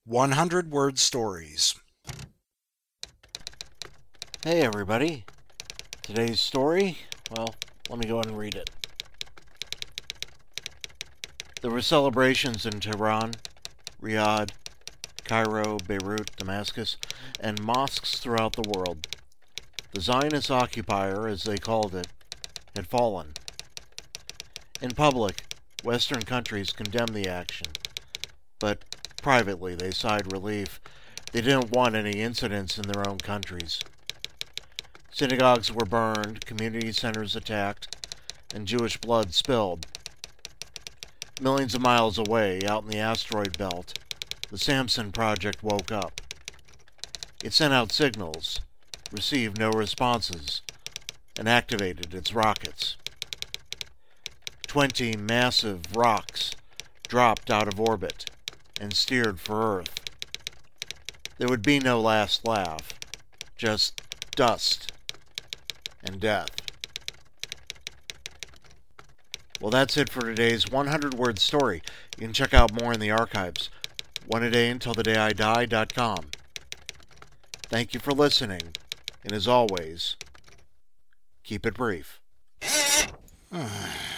100 Word Stories. Hey everybody, today's story, well, let me go ahead and read it. There were celebrations in Tehran, Riyadh, Cairo, Beirut, Damascus, and mosques throughout the world. The Zionist occupier, as they called it, had fallen. In public, Western countries condemned the action, but privately they sighed relief. They didn't want any incidents in their own countries. Synagogues were burned, community centers attacked, and Jewish blood spilled. Millions of miles away, out in the asteroid belt, the Samson Project woke up. It sent out signals, received no responses, and activated its rockets. 20 massive rocks dropped out of orbit and steered for Earth. There would be no last laugh, just dust and death. Well, that's it for today's 100-word story. You can check out more in the archives. oneadayuntilthedayidi.com. Thank you for listening, and as always, keep it brief.